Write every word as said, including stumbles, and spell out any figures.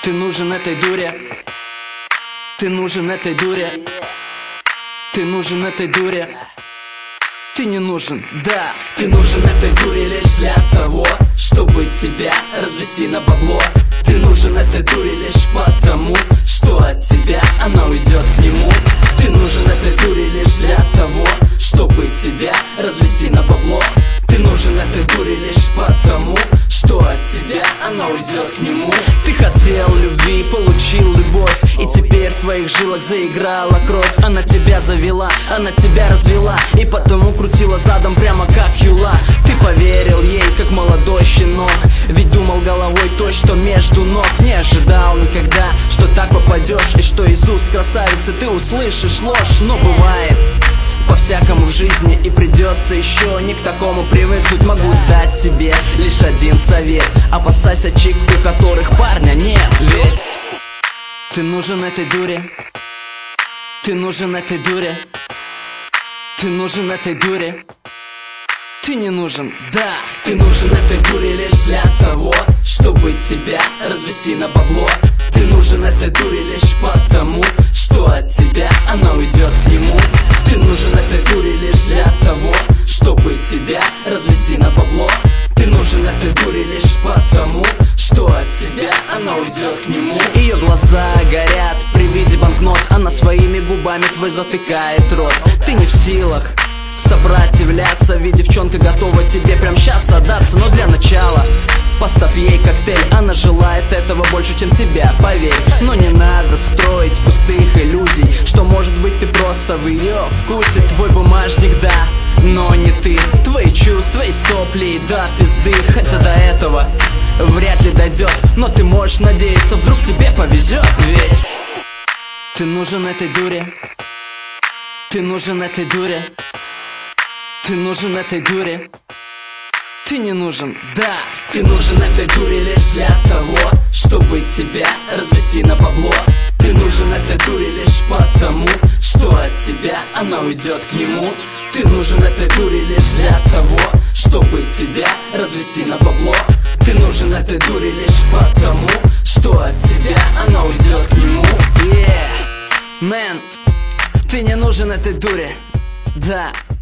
Ты нужен этой дуре. Ты нужен этой дуре. Ты нужен этой дуре. Ты не нужен, да. Ты нужен этой дуре лишь для того, чтобы тебя развести на бабло. Ты нужен этой дуре лишь потому, что от тебя она уйдет к нему. Ты нужен этой дуре лишь для того, чтобы тебя развести на бабло. Ты нужен этой дуре лишь потому, что от тебя она уйдет к нему. Ты хотел любви, получил любовь, и теперь в твоих жилах заиграла кровь. Она тебя завела, она тебя развела, и потому крутила задом прямо как юла. Ты поверил ей, как молодой щенок, ведь думал головой той, что между ног. Не ожидал никогда, что так попадешь, и что из уст красавицы ты услышишь ложь. Но бывает по-всякому в жизни, и придется еще не к такому привыкнуть. Могу дать тебе лишь один совет: опасайся чик, у которых парня нет. Ведь ты нужен этой дуре. Ты нужен этой дуре. Ты нужен этой дуре. Ты не нужен, да. Ты нужен этой дуре лишь для того, чтобы тебя развести на бабло. Ты нужен этой дуре лишь потому, что от тебя она уйдет к нему. Ты нужен этой дуре лишь для того, чтобы тебя развести на бабло. Ты нужен этой дуре лишь потому, что от тебя она уйдет к нему. Ее глаза горят при виде банкнот, она своими губами твой затыкает рот. Ты не в силах сопротивляться, ведь девчонка готова тебе прям сейчас отдаться. Но для начала поставь ей коктейль, она желает этого больше, чем тебя, поверь. Но не надо строить пустых иллюзий, что может быть ты просто в ее вкусе. Твой бумажник, да, но не ты. Твои чувства и сопли до пизды. Хотя до этого вряд ли дойдет, но ты можешь надеяться, вдруг тебе повезет. Ведь ты нужен этой дуре. Ты нужен этой дуре. Ты нужен этой дуре. Ты не нужен, да. Ты нужен этой дуре лишь для того, чтобы тебя развести на бабло. Ты нужен этой дуре лишь потому, что от тебя она уйдет к нему. Ты нужен этой дуре лишь для того, чтобы тебя развести на бабло. Ты нужен этой дуре лишь потому, что от тебя она уйдет к нему. Yeah, man, ты не нужен этой дуре, да.